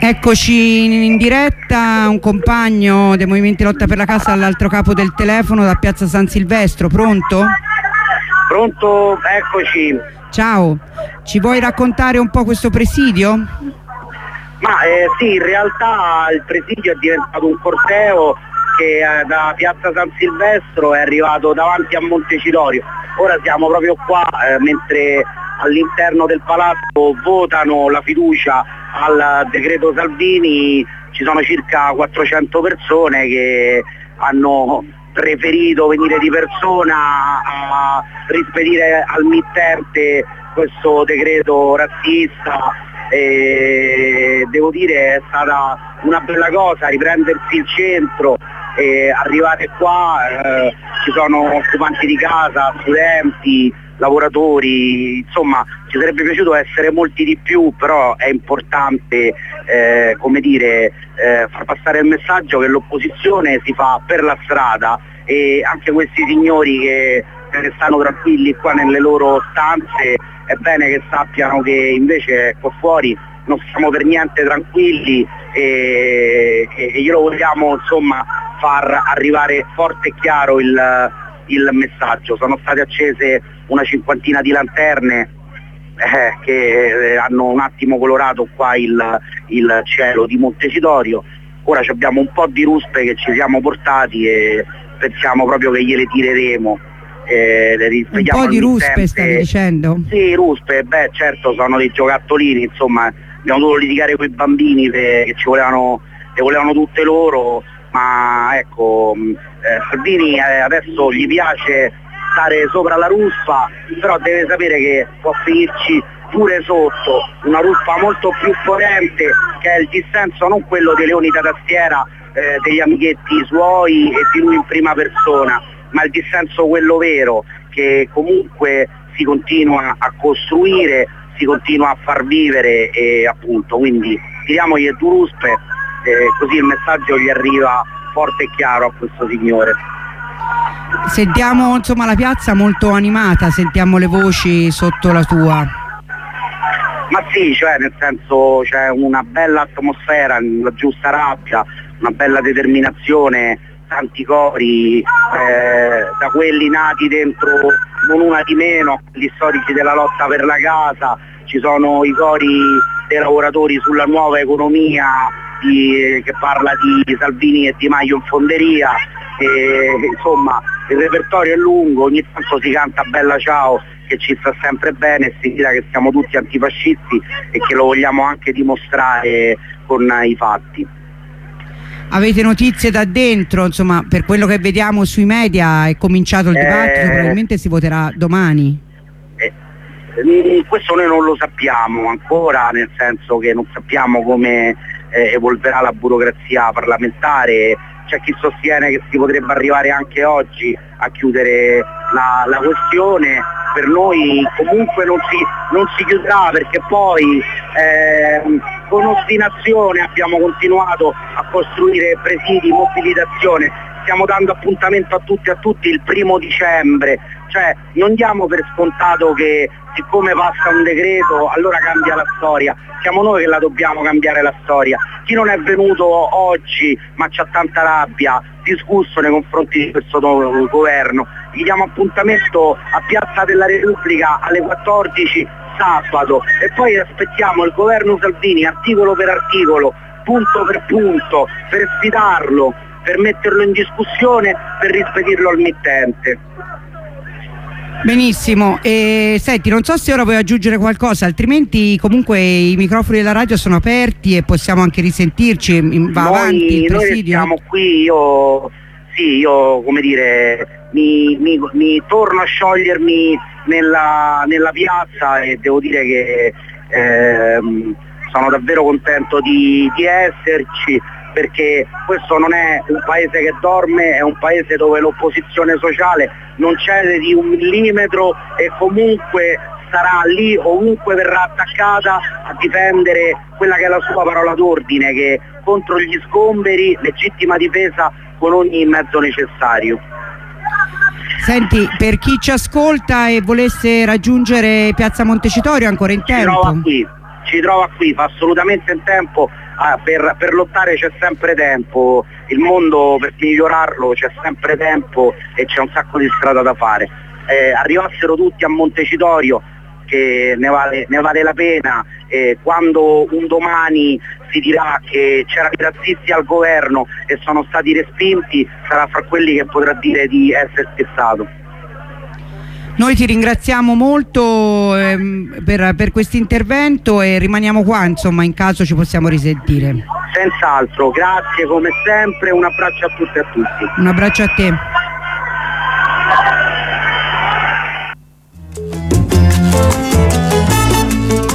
Eccoci in diretta, un compagno dei movimenti Lotta per la Casa all'altro capo del telefono da Piazza San Silvestro, pronto? Pronto, eccoci. Ciao, ci vuoi raccontare un po' questo presidio? Ma sì, in realtà il presidio è diventato un corteo che da Piazza San Silvestro è arrivato davanti a Montecitorio. Ora siamo proprio qua mentre all'interno del palazzo votano la fiducia al decreto Salvini. Ci sono circa 400 persone che hanno preferito venire di persona a rispedire al mittente questo decreto razzista, e devo dire è stata una bella cosa riprendersi il centro e arrivare qua. Ci sono occupanti di casa, studenti, lavoratori, insomma ci sarebbe piaciuto essere molti di più, però è importante come dire, far passare il messaggio che l'opposizione si fa per la strada, e anche questi signori che stanno tranquilli qua nelle loro stanze è bene che sappiano che invece qua fuori non siamo per niente tranquilli, e glielo vogliamo insomma far arrivare forte e chiaro il messaggio. Sono state accese una cinquantina di lanterne che hanno un attimo colorato qua il cielo di Montecitorio. Ora abbiamo un po' di ruspe che ci siamo portati e pensiamo proprio che gliele tireremo. Un po' di ruspe stavi dicendo? Sì, ruspe, beh certo, sono dei giocattolini, insomma abbiamo dovuto litigare con i bambini che le volevano tutte loro, ma ecco, Salvini adesso gli piace stare sopra la ruspa, però deve sapere che può finirci pure sotto una ruspa molto più potente, che è il dissenso, non quello dei leoni da tastiera, degli amichetti suoi e di lui in prima persona, ma il dissenso quello vero, che comunque si continua a costruire, si continua a far vivere, e appunto quindi tiriamogli le due ruspe, così il messaggio gli arriva forte e chiaro a questo signore. Sentiamo insomma la piazza molto animata, sentiamo le voci sotto la tua. Ma sì, cioè nel senso c'è una bella atmosfera, la giusta rabbia, una bella determinazione, tanti cori, da quelli nati dentro non una di meno, gli storici della lotta per la casa, ci sono i cori dei lavoratori sulla nuova economia che parla di Salvini e Di Maio in fonderia, e insomma il repertorio è lungo, ogni tanto si canta Bella Ciao che ci sta sempre bene e si dirà che siamo tutti antifascisti e che lo vogliamo anche dimostrare con i fatti. Avete notizie da dentro, insomma, per quello che vediamo sui media è cominciato il dibattito, probabilmente si voterà domani. Questo noi non lo sappiamo ancora, nel senso che non sappiamo come evolverà la burocrazia parlamentare. C'è chi sostiene che si potrebbe arrivare anche oggi a chiudere la questione. Per noi comunque non si chiuderà, perché poi con ostinazione abbiamo continuato a costruire presidi, mobilitazione, stiamo dando appuntamento a tutti il 1° dicembre, cioè non diamo per scontato che siccome passa un decreto allora cambia la storia, siamo noi che la dobbiamo cambiare la storia. Chi non è venuto oggi ma c'ha tanta rabbia, disgusto nei confronti di questo nuovo governo, gli diamo appuntamento a Piazza della Repubblica alle 14 sabato, e poi aspettiamo il governo Salvini articolo per articolo, punto per punto, per sfidarlo, per metterlo in discussione, per rispedirlo al mittente. Benissimo, senti, non so se ora vuoi aggiungere qualcosa, altrimenti comunque i microfoni della radio sono aperti e possiamo anche risentirci. Va avanti il presidio? Noi siamo qui, io come dire, mi torno a sciogliermi nella piazza, e devo dire che sono davvero contento di esserci, perché questo non è un paese che dorme, è un paese dove l'opposizione sociale non cede di un millimetro e comunque sarà lì ovunque verrà attaccata a difendere quella che è la sua parola d'ordine, che contro gli sgomberi, legittima difesa con ogni mezzo necessario. Senti, per chi ci ascolta e volesse raggiungere Piazza Montecitorio, ancora in tempo? ci trova qui, fa assolutamente in tempo, per lottare c'è sempre tempo, il mondo per migliorarlo c'è sempre tempo e c'è un sacco di strada da fare. Arrivassero tutti a Montecitorio, che ne vale la pena, quando un domani si dirà che c'erano i razzisti al governo e sono stati respinti, sarà fra quelli che potrà dire di esserci stato. Noi ti ringraziamo molto per questo intervento e rimaniamo qua, insomma, in caso ci possiamo risentire. Senz'altro, grazie come sempre, un abbraccio a tutte e a tutti. Un abbraccio a te.